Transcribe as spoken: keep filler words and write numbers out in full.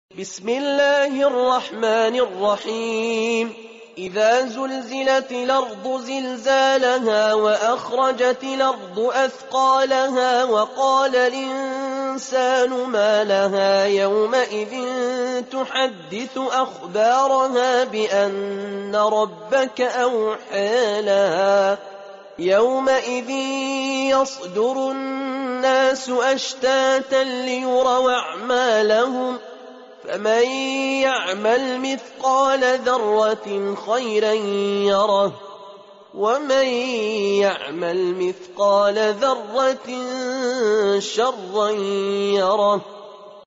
بسم الله الرحمن الرحيم إذا زلزلت الأرض زلزالها وأخرجت الأرض أثقالها وقال الإنسان ما لها يومئذ تحدث أخبارها بأن ربك أوحى لها يومئذ يصدر الناس أشتاتا ليروا أعمالهم فمن يعمل مثقال ذرة خيرا يره ومن يعمل مثقال ذرة شرا يره